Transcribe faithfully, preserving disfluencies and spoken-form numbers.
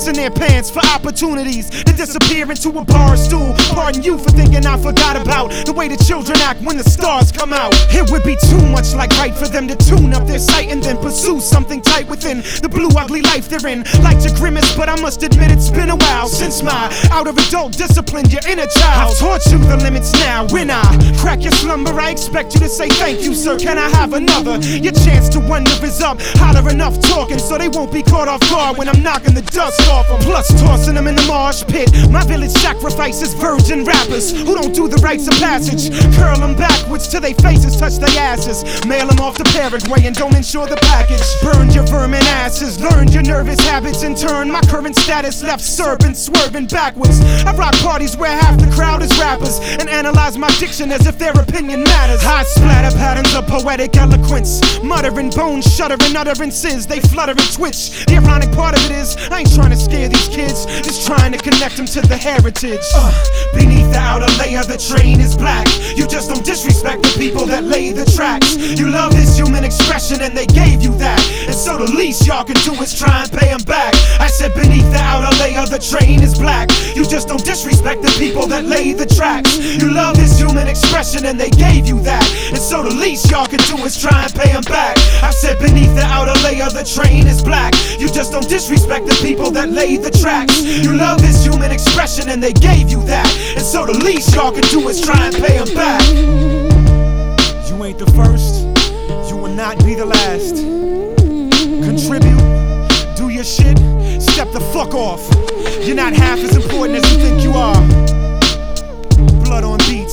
pissing their pants for opportunities to disappear into a bar stool. Pardon you for thinking I forgot about the way the children act when the stars come out. It would be too much like right for them to tune up their sight and then pursue something tight within the blue ugly life they're in. Like to grimace, but I must admit it's been a while since my out of adult disciplined your inner child. I've taught you the limits now. When I crack your slumber, I expect you to say thank you, sir. Can I have another? Your chance to wonder is up. Holler enough talking so they won't be caught off guard when I'm knocking the dust off them. Plus tossing them in the marsh pit. My village sacrifices virgin rappers who don't do the rites of passage. Curl them backwards till they faces touch their asses. Mail them off to Paraguay and don't insure the package. Burn your vermin asses. Learn your nervous habits in turn. My current status left serpent swerving backwards. I rock parties where half the crowd is rappers and analyze my diction as if their opinion matters. Hot splatter patterns of poetic eloquence. Muttering bones, shuddering utterances. They flutter and twitch. The ironic part of it is I ain't trying to scare these kids, just trying to connect them to the heritage. uh, Beneath the outer layer the train is black. You just don't disrespect the people that lay the tracks. You love this human expression and they gave you that, and so the least y'all can do is try and pay them back. I said beneath the outer layer the train is black. You just don't disrespect the people that lay the tracks. You love this human expression and they gave you that, and so the least y'all can do is try and pay them back. I said beneath the outer layer the train is black. You just don't disrespect the people that lay the tracks. You love this human expression and they gave you that, and so the least y'all can do is try and pay them back. You ain't the first, you will not be the last. Contribute, do your shit, step the fuck off. You're not half as important as you think you are. Blood on beats.